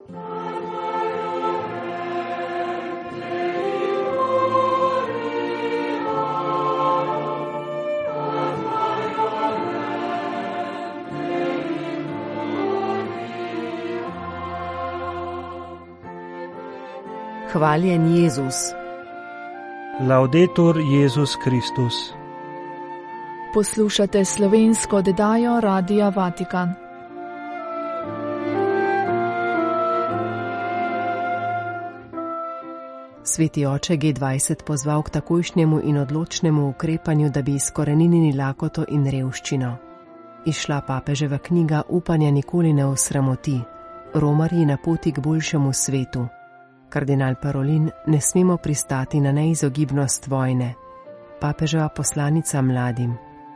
Hvaljen Jezus. Laudetur Jezus Kristus. Poslušate slovensko oddajo Radia Vatikan. Sveti oče G20 pozval k takojšnjemu in odločnemu ukrepanju, da bi izkoreninili lakoto in revščino. Izšla papeževa knjiga Upanja nikoli ne osramoti. Romarji na poti k boljšemu svetu. Kardinal Parolin, ne smemo pristati na neizogibnost vojne. Papeževa poslanica mladim.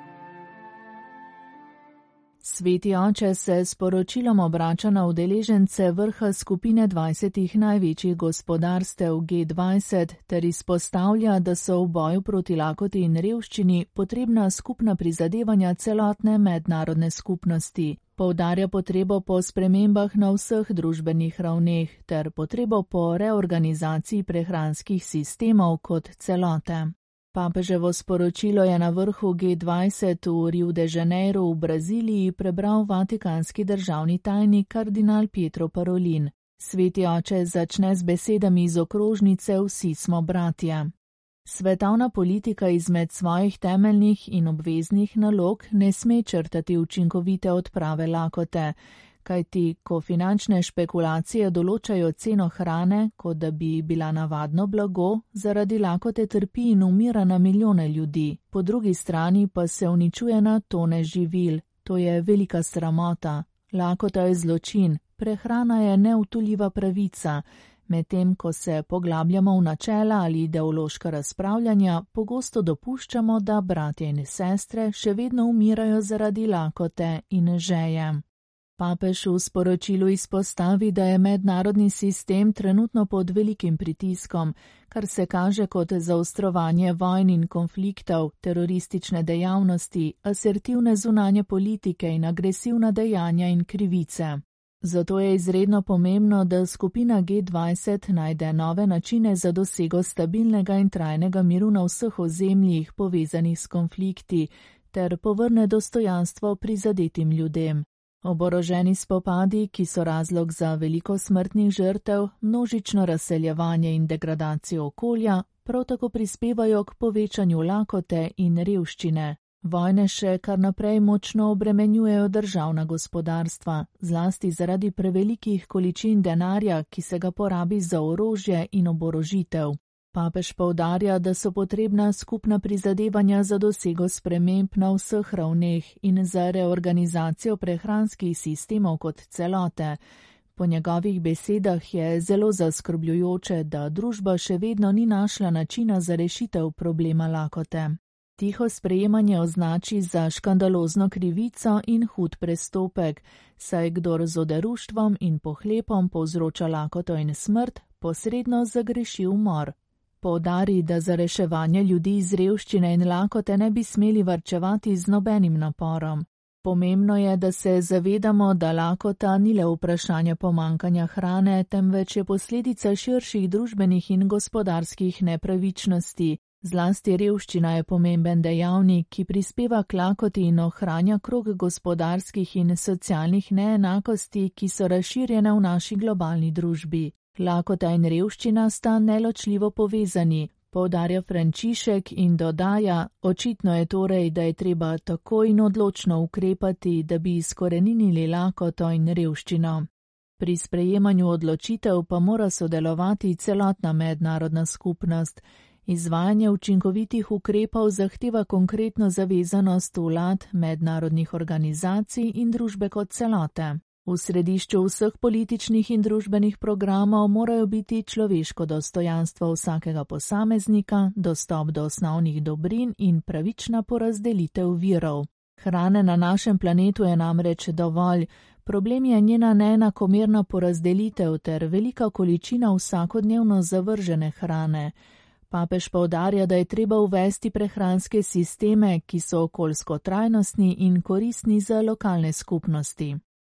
Sveti oče se s poročilom obrača na udeležence vrha skupine 20 največjih gospodarstev G20 ter izpostavlja, da so v boju proti lakoti in revščini potrebna skupna prizadevanja celotne mednarodne skupnosti. Poudarja potrebo po spremembah na vseh družbenih ravneh ter potrebo po reorganizaciji prehranskih sistemov kot celote. Papeževo sporočilo je na vrhu G20 v Rio de Janeiro v Braziliji prebral vatikanski državni tajnik kardinal Pietro Parolin. Sveti oče začne z besedami iz okrožnice Vsi smo bratje. Svetovna politika izmed svojih temeljnih in obveznih nalog ne sme črtati učinkovite odprave lakote, kajti ko finančne špekulacije določajo ceno hrane, kot da bi bila navadno blago, zaradi lakote trpi in umira na milijone ljudi, po drugi strani pa se uničuje na tone živil. To je velika sramota. Lakota je zločin, prehrana je neutuljiva pravica. Medtem ko se poglabljamo v načela ali ideološka razpravljanja, pogosto dopuščamo, da bratje in sestre še vedno umirajo zaradi lakote in žeje. Papež v sporočilu izpostavi, da je mednarodni sistem trenutno pod velikim pritiskom, kar se kaže kot zaostrovanje vojn in konfliktov, teroristične dejavnosti, asertivne zunanje politike in agresivna dejanja in krivice. Zato je izredno pomembno, da skupina G20 najde nove načine za dosego stabilnega in trajnega miru na vseh ozemljih povezanih s konflikti ter povrne dostojanstvo prizadetim ljudem. Oboroženi spopadi, ki so razlog za veliko smrtnih žrtev, množično razseljevanje in degradacijo okolja, prav tako prispevajo k povečanju lakote in revščine. Vojne še kar naprej močno obremenjujejo državna gospodarstva, zlasti zaradi prevelikih količin denarja, ki se ga porabi za orožje in oborožitev. Papež poudarja, da so potrebna skupna prizadevanja za dosego sprememb na vseh ravneh in za reorganizacijo prehranskih sistemov kot celote. Po njegovih besedah je zelo zaskrbljujoče, da družba še vedno ni našla načina za rešitev problema lakote. Tiho sprejemanje označi za škandalozno krivico in hud prestopek, saj kdor z oderuštvom in pohlepom povzroča lakoto in smrt, posredno zagreši umor. Poudari, da za reševanje ljudi iz revščine in lakote ne bi smeli varčevati z nobenim naporom. Pomembno je, da se zavedamo, da lakota ni le vprašanje pomanjkanja hrane, temveč je posledica širših družbenih in gospodarskih nepravičnosti. Zlasti revščina je pomemben dejavnik, ki prispeva k lakoti in ohranja krog gospodarskih in socialnih neenakosti, ki so razširjene v naši globalni družbi. Lakota in revščina sta neločljivo povezani, poudarja Frančišek in dodaja, očitno je torej, da je treba tako in odločno ukrepati, da bi izkoreninili lakoto in revščino. Pri sprejemanju odločitev pa mora sodelovati celotna mednarodna skupnost. Izvajanje učinkovitih ukrepov zahteva konkretno zavezanost vlad, mednarodnih organizacij in družbe kot celote. V središču vseh političnih in družbenih programov morajo biti človeško dostojanstvo vsakega posameznika, dostop do osnovnih dobrin in pravična porazdelitev virov. Hrane na našem planetu je namreč dovolj, problem je njena neenakomerna porazdelitev ter velika količina vsakodnevno zavržene hrane. Papež poudarja, da je treba uvesti prehranske sisteme, ki so okoljsko trajnostni in koristni za lokalne skupnosti.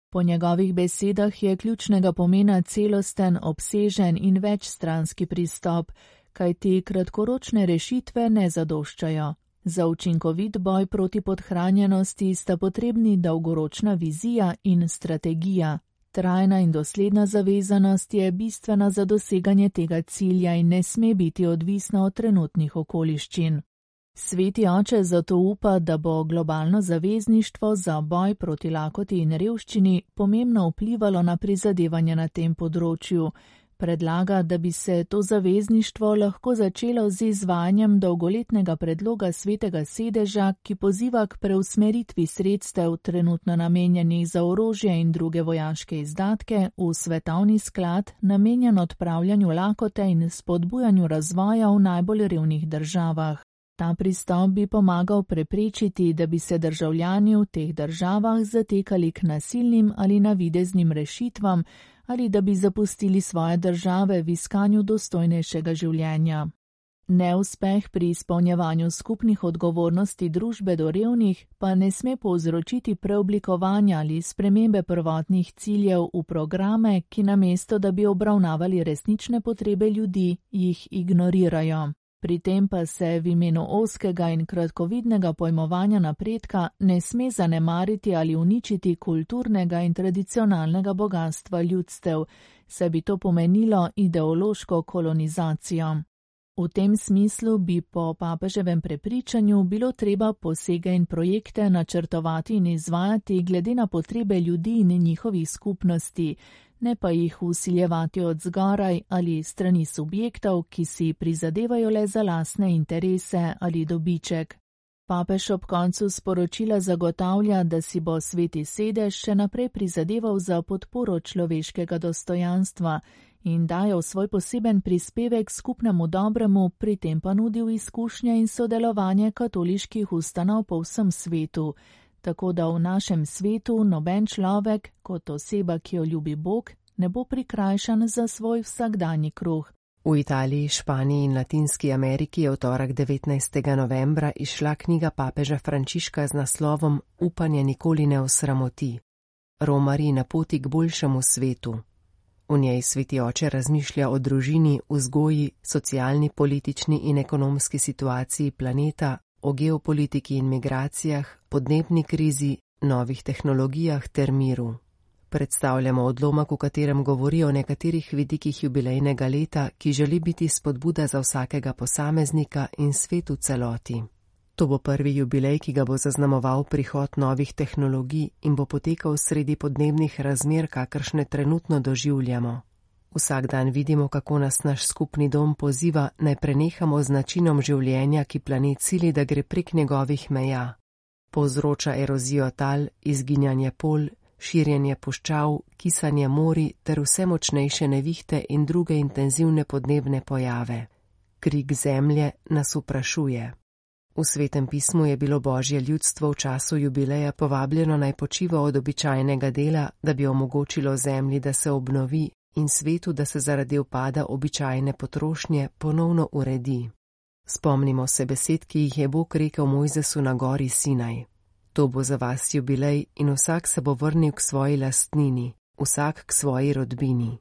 Po njegovih besedah je ključnega pomena celosten, obsežen in večstranski pristop, kajti kratkoročne rešitve ne zadoščajo. Za učinkovit boj proti podhranjenosti sta potrebni dolgoročna vizija in strategija. Trajna in dosledna zavezanost je bistvena za doseganje tega cilja in ne sme biti odvisna od trenutnih okoliščin. Sveti oče zato upa, da bo globalno zavezništvo za boj proti lakoti in revščini pomembno vplivalo na prizadevanja na tem področju. Predlaga, da bi se to zavezništvo lahko začelo z izvajanjem dolgoletnega predloga Svetega sedeža, ki poziva k preusmeritvi sredstev trenutno namenjenih za orožje in druge vojaške izdatke v svetovni sklad, namenjen odpravljanju lakote in spodbujanju razvoja v najbolj revnih državah. Ta pristop bi pomagal preprečiti, da bi se državljani v teh državah zatekali k nasilnim ali navideznim rešitvam, ali da bi zapustili svoje države v iskanju dostojnejšega življenja. Neuspeh pri izpolnjevanju skupnih odgovornosti družbe do revnih pa ne sme povzročiti preoblikovanja ali spremembe prvotnih ciljev v programe, ki namesto da bi obravnavali resnične potrebe ljudi, jih ignorirajo. Pri tem pa se v imenu ozkega in kratkovidnega pojmovanja napredka ne sme zanemariti ali uničiti kulturnega in tradicionalnega bogatstva ljudstev, saj bi to pomenilo ideološko kolonizacijo. V tem smislu bi po papeževem prepričanju bilo treba posege in projekte načrtovati in izvajati glede na potrebe ljudi in njihovih skupnosti, ne pa jih vsiljevati od zgoraj ali strani subjektov, ki si prizadevajo le za lastne interese ali dobiček. Papež ob koncu sporočila zagotavlja, da si bo Sveti sedež še naprej prizadeval za podporo človeškega dostojanstva in dajal svoj poseben prispevek skupnemu dobremu, pri tem pa nudil izkušnje in sodelovanje katoliških ustanov po vsem svetu, tako da v našem svetu noben človek, kot oseba, ki jo ljubi Bog, ne bo prikrajšan za svoj vsakdanji kruh. V Italiji, Španiji in Latinski Ameriki je v torek 19. novembra izšla knjiga papeža Frančiška z naslovom Upanje nikoli ne osramoti. Romarji na poti k boljšemu svetu. V njej Sveti oče razmišlja o družini, vzgoji, socialni, politični in ekonomski situaciji planeta, o geopolitiki in migracijah, podnebni krizi, novih tehnologijah ter miru. Predstavljamo odlomek, v katerem govori o nekaterih vidikih jubilejnega leta, ki želi biti spodbuda za vsakega posameznika in svet v celoti. To bo prvi jubilej, ki ga bo zaznamoval prihod novih tehnologij in bo potekal sredi podnebnih razmer, kakršne trenutno doživljamo. Vsak dan vidimo, kako nas naš skupni dom poziva, naj prenehamo z načinom življenja, ki planet sili, da gre prek njegovih meja. Povzroča erozijo tal, izginjanje polj, širjenje puščav, kisanje morij ter vse močnejše nevihte in druge intenzivne podnebne pojave. Krik zemlje nas vprašuje. V Svetem pismu je bilo Božje ljudstvo v času jubileja povabljeno naj počiva od običajnega dela, da bi omogočilo zemlji, da se obnovi, in svetu, da se zaradi upada običajne potrošnje ponovno uredi. Spomnimo se besed, ki jih je Bog rekel Mojzesu na gori Sinaj. To bo za vas jubilej in vsak se bo vrnil k svoji lastnini, vsak k svoji rodbini.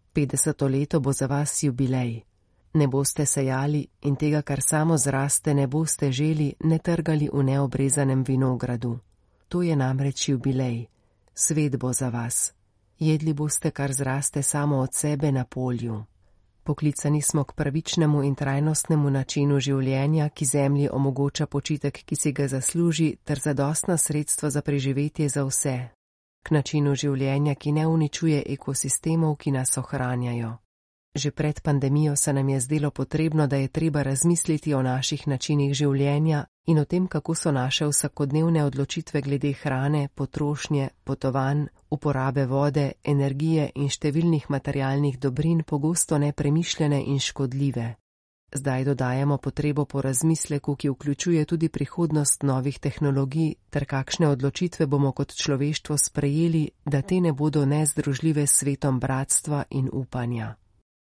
50. leto bo za vas jubilej. Ne boste sejali in tega, kar samo zraste, ne boste želi, ne trgali v neobrezanem vinogradu. To je namreč jubilej. Svet bo za vas. Jedli boste, kar zraste samo od sebe na polju. Poklicani smo k pravičnemu in trajnostnemu načinu življenja, ki zemlji omogoča počitek, ki si ga zasluži, ter zadostna sredstva za preživetje za vse. K načinu življenja, ki ne uničuje ekosistemov, ki nas ohranjajo. Že pred pandemijo se nam je zdelo potrebno, da je treba razmisliti o naših načinih življenja in o tem, kako so naše vsakodnevne odločitve glede hrane, potrošnje, potovanj, uporabe vode, energije in številnih materialnih dobrin pogosto nepremišljene in škodljive. Zdaj dodajamo potrebo po razmisleku, ki vključuje tudi prihodnost novih tehnologij, ter kakšne odločitve bomo kot človeštvo sprejeli, da te ne bodo nezdružljive s svetom bratstva in upanja.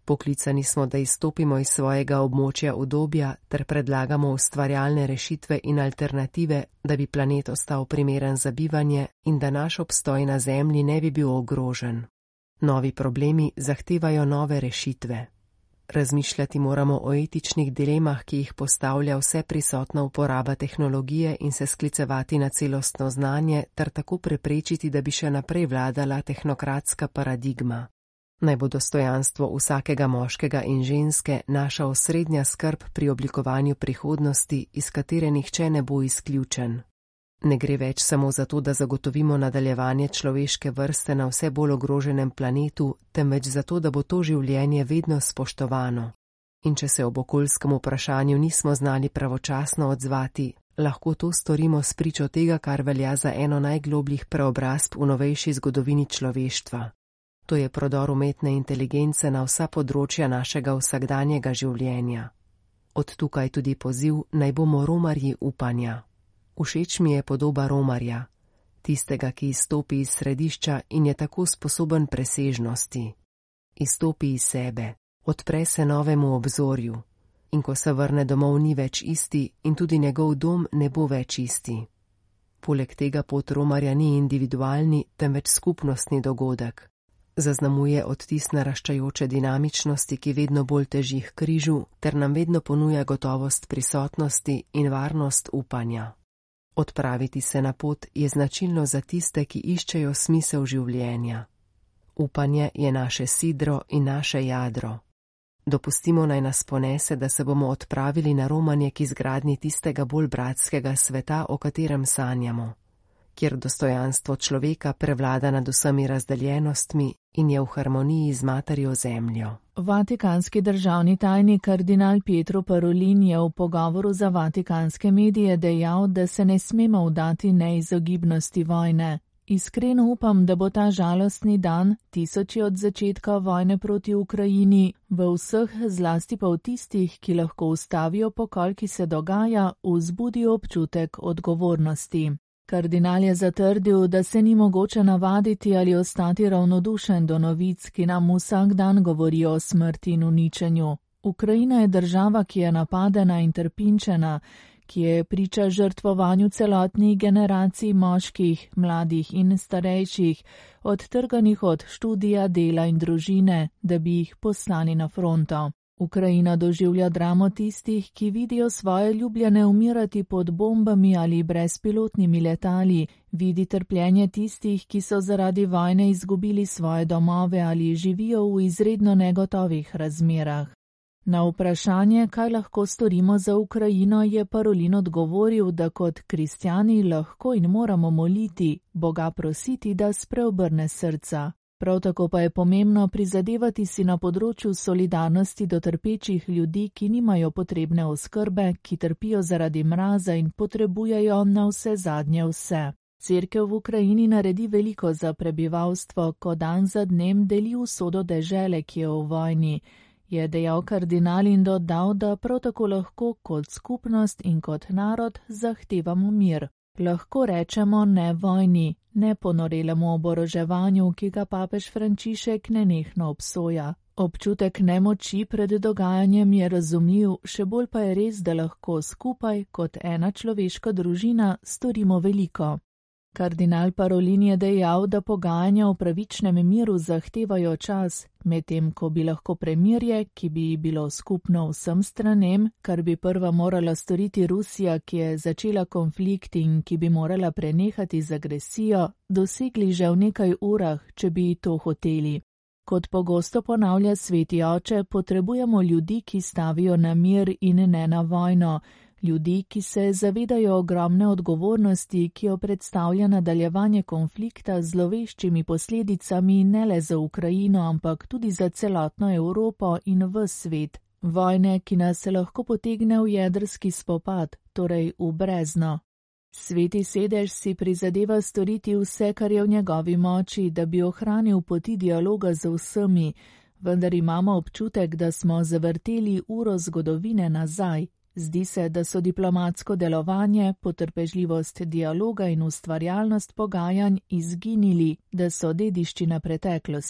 Poklicani smo, da izstopimo iz svojega območja udobja ter predlagamo ustvarjalne rešitve in alternative, da bi planet ostal primeren za bivanje in da naš obstoj na Zemlji ne bi bil ogrožen. Novi problemi zahtevajo nove rešitve. Razmišljati moramo o etičnih dilemah, ki jih postavlja vse prisotna uporaba tehnologije in se sklicevati na celostno znanje ter tako preprečiti, da bi še naprej vladala tehnokratska paradigma. Naj bo dostojanstvo vsakega moškega in ženske naša osrednja skrb pri oblikovanju prihodnosti, iz katere nihče ne bo izključen. Ne gre več samo za to, da zagotovimo nadaljevanje človeške vrste na vse bolj ogroženem planetu, temveč za to, da bo to življenje vedno spoštovano. In če se ob okoljskem vprašanju nismo znali pravočasno odzvati, lahko to storimo spričo tega, kar velja za eno najglobljih preobrazb v novejši zgodovini človeštva. To je prodor umetne inteligence na vsa področja našega vsakdanjega življenja. Od tukaj tudi poziv, naj bomo romarji upanja. Všeč mi je podoba romarja, tistega, ki izstopi iz središča in je tako sposoben presežnosti. Izstopi iz sebe, odpre se novemu obzorju in ko se vrne domov, ni več isti in tudi njegov dom ne bo več isti. Poleg tega pot romarja ni individualni, temveč skupnostni dogodek. Zaznamuje odtis naraščajoče dinamičnosti, ki vedno bolj teži k križu, ter nam vedno ponuja gotovost prisotnosti in varnost upanja. Odpraviti se na pot je značilno za tiste, ki iščejo smisel življenja. Upanje je naše sidro in naše jadro. Dopustimo naj nas ponese, da se bomo odpravili na romanje k izgradnji tistega bolj bratskega sveta, o katerem sanjamo, kjer dostojanstvo človeka prevlada nad vsemi razdeljenostmi in je v harmoniji z materjo Zemljo. Vatikanski državni tajnik kardinal Pietro Parolin je v pogovoru za vatikanske medije dejal, da se ne smemo vdati neizogibnosti vojne. Iskreno upam, da bo ta žalostni dan, tisoči od začetka vojne proti Ukrajini, v vseh, zlasti pa v tistih, ki lahko ustavijo pokol, ki se dogaja, vzbudi občutek odgovornosti. Kardinal je zatrdil, da se ni mogoče navaditi ali ostati ravnodušen do novic, ki nam vsak dan govorijo o smrti in uničenju. Ukrajina je država, ki je napadena in trpinčena, ki je priča žrtvovanju celotnih generacij moških, mladih in starejših, odtrganih od študija, dela in družine, da bi jih poslali na fronto. Ukrajina doživlja dramo tistih, ki vidijo svoje ljubljene umirati pod bombami ali brezpilotnimi letali, vidi trpljenje tistih, ki so zaradi vojne izgubili svoje domove ali živijo v izredno negotovih razmerah. Na vprašanje, kaj lahko storimo za Ukrajino, je Parolin odgovoril, da kot kristjani lahko in moramo moliti, Boga prositi, da spreobrne srca. Prav tako pa je pomembno prizadevati si na področju solidarnosti do trpečih ljudi, ki nimajo potrebne oskrbe, ki trpijo zaradi mraza in potrebujejo na vse zadnje vse. Cerkev v Ukrajini naredi veliko za prebivalstvo, ko dan za dnem deli usodo dežele, ki je v vojni, je dejal kardinal in dodal, da prav tako lahko kot skupnost in kot narod zahtevamo mir. Lahko rečemo ne vojni, ne ponorelemu oboroževanju, ki ga papež Frančišek nenehno obsoja. Občutek nemoči pred dogajanjem je razumljiv, še bolj pa je res, da lahko skupaj, kot ena človeška družina, storimo veliko. Kardinal Parolin je dejal, da pogajanja o pravičnem miru zahtevajo čas, medtem ko bi lahko premirje, ki bi bilo skupno vsem stranem, kar bi prva morala storiti Rusija, ki je začela konflikt in ki bi morala prenehati z agresijo, dosegli že v nekaj urah, če bi to hoteli. Kot pogosto ponavlja sveti oče, potrebujemo ljudi, ki stavijo na mir in ne na vojno, ljudi, ki se zavedajo ogromne odgovornosti, ki jo predstavlja nadaljevanje konflikta z zloveščimi posledicami ne le za Ukrajino, ampak tudi za celotno Evropo in ves svet. Vojne, ki nas lahko potegne v jedrski spopad, torej v brezno. Sveti sedež si prizadeva storiti vse, kar je v njegovi moči, da bi ohranil poti dialoga z vsemi, vendar imamo občutek, da smo zavrteli uro zgodovine nazaj. Zdi se, da so diplomatsko delovanje, potrpežljivost dialoga in ustvarjalnost pogajanj izginili, da so dediščina preteklosti.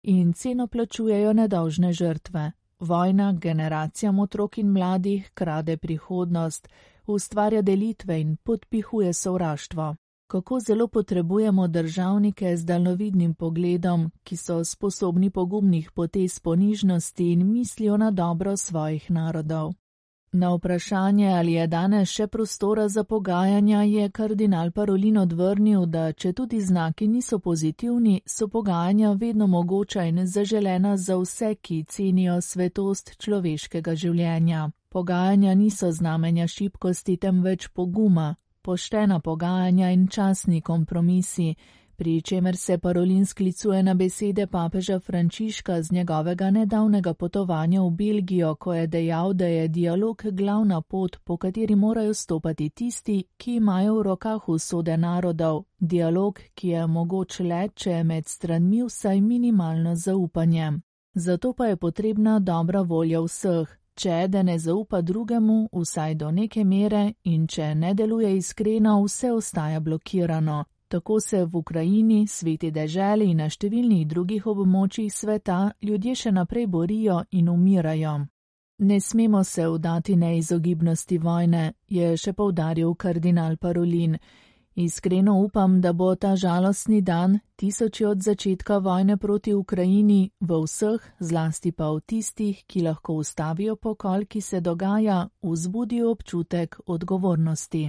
in ceno plačujejo nedolžne žrtve. Vojna generacijam otrok in mladih krade prihodnost, ustvarja delitve in podpihuje sovraštvo. Kako zelo potrebujemo državnike z daljnovidnim pogledom, ki so sposobni pogumnih potez ponižnosti in mislijo na dobro svojih narodov. Na vprašanje, ali je danes še prostora za pogajanja, je kardinal Parolin odvrnil, da če tudi znaki niso pozitivni, so pogajanja vedno mogoča in zaželena za vse, ki cenijo svetost človeškega življenja. Pogajanja niso znamenja šibkosti, temveč poguma, poštena pogajanja in častni kompromisi, pri čemer se Parolin sklicuje na besede papeža Frančiška z njegovega nedavnega potovanja v Belgijo, ko je dejal, da je dialog glavna pot, po kateri morajo stopati tisti, ki imajo v rokah usode narodov, dialog, ki je mogoč le, če je med stranmi vsaj minimalno zaupanje. Zato pa je potrebna dobra volja vseh. Če eden ne zaupa drugemu, vsaj do neke mere, in če ne deluje iskreno, vse ostaja blokirano. Tako se v Ukrajini, sveti deželi in na številnih drugih območjih sveta ljudje še naprej borijo in umirajo. Ne smemo se vdati neizogibnosti vojne, je še poudaril kardinal Parolin. Iskreno upam, da bo ta žalostni dan, tisoči od začetka vojne proti Ukrajini, v vseh, zlasti pa v tistih, ki lahko ustavijo pokol, ki se dogaja, vzbudil občutek odgovornosti.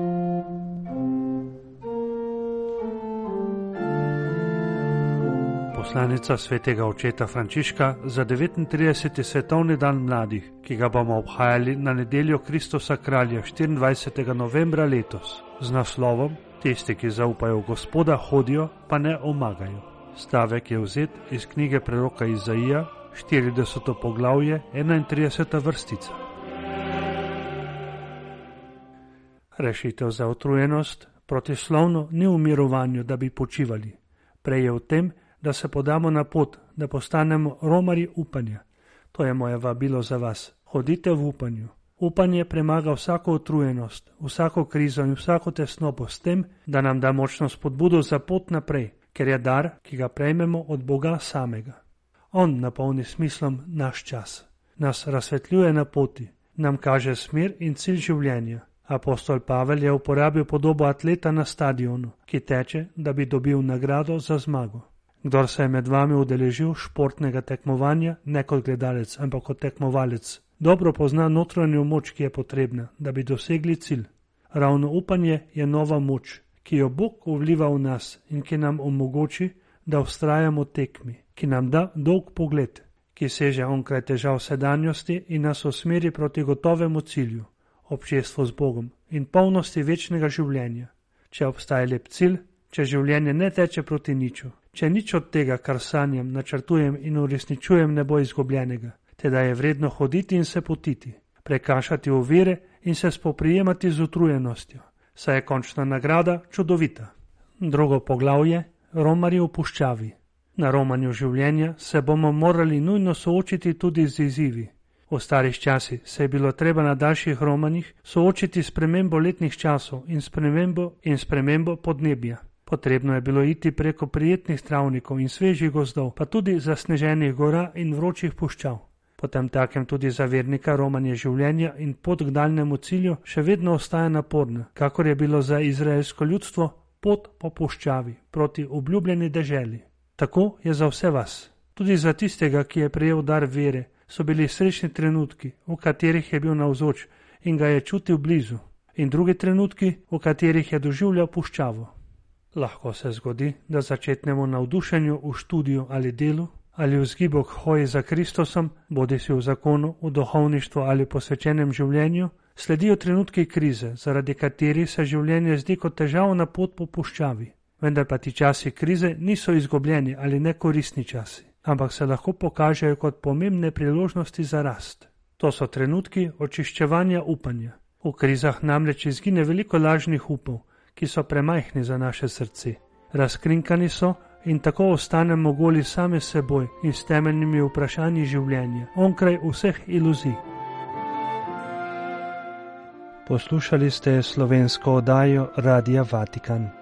Poslanica svetega očeta Frančiška za 39. svetovni dan mladih, ki ga bomo obhajali na nedeljo Kristusa kralja 24. novembra letos, z naslovom Tisti, ki zaupajo v Gospoda, hodijo, pa ne omagajo. Stavek je vzet iz knjige preroka Izaija, 40. poglavje, 31. vrstica. Rešitev za utrujenost protislovno ni v mirovanju, da bi počivali. Prej je v tem, da se podamo na pot, da postanemo romarji upanja. To je moje vabilo za vas. Hodite v upanju. Upanje premaga vsako utrujenost, vsako krizo in vsako tesnobo s tem, da nam da močno spodbudo za pot naprej, ker je dar, ki ga prejmemo od Boga samega. On napolni smislom naš čas, nas razsvetljuje na poti, nam kaže smer in cilj življenja. Apostol Pavel je uporabil podobo atleta na stadionu, ki teče, da bi dobil nagrado za zmago. Kdor se je med vami udeležil športnega tekmovanja, ne kot gledalec, ampak kot tekmovalec, dobro pozna notranjo moč, ki je potrebna, da bi dosegli cilj. Ravno upanje je nova moč, ki jo Bog vliva v nas in ki nam omogoči, da vztrajamo tekmi, ki nam da dolg pogled, ki seže onkraj težav sedanjosti in nas usmeri proti gotovemu cilju, občestvo z Bogom in polnosti večnega življenja. Če obstaja lep cilj, če življenje ne teče proti niču, če nič od tega, kar sanjam, načrtujem in uresničujem, ne bo izgubljenega, teda je vredno hoditi in se potiti, prekašati ovire in se spoprijemati z utrujenostjo, saj je končna nagrada čudovita. Drugo poglavje, romarji v puščavi. Na romanju življenja se bomo morali nujno soočiti tudi z izzivi. V starih časih se je bilo treba na daljših romanjih soočiti s spremembo letnih časov in spremembo podnebja. Potrebno je bilo iti preko prijetnih travnikov in svežih gozdov, pa tudi zasneženih gora in vročih puščav. Potem takem tudi za vernika romanje življenja in pot k daljnemu cilju še vedno ostaja naporna, kakor je bilo za izraelsko ljudstvo pot po puščavi proti obljubljeni deželi. Tako je za vse vas. Tudi za tistega, ki je prejel dar vere, so bili srečni trenutki, v katerih je bil navzoč in ga je čutil blizu, in drugi trenutki, v katerih je doživljal puščavo. Lahko se zgodi, da začetnemu navdušenju v študiju ali delu, ali v zgibu k hoji za Kristusom, bodisi v zakonu, v duhovništvu ali posvečenem življenju, sledijo trenutki krize, zaradi katerih se življenje zdi kot težavna pot po puščavi. Vendar pa ti časi krize niso izgubljeni ali nekoristni časi, ampak se lahko pokažejo kot pomembne priložnosti za rast. To so trenutki očiščevanja upanja. V krizah namreč izgine veliko lažnih upov, ki so premajhni za naše srce. Razkrinkani so in tako ostanemo goli same seboj in s temeljnimi vprašanji življenja, onkraj vseh iluzij. Poslušali ste slovensko oddajo Radia Vatikan.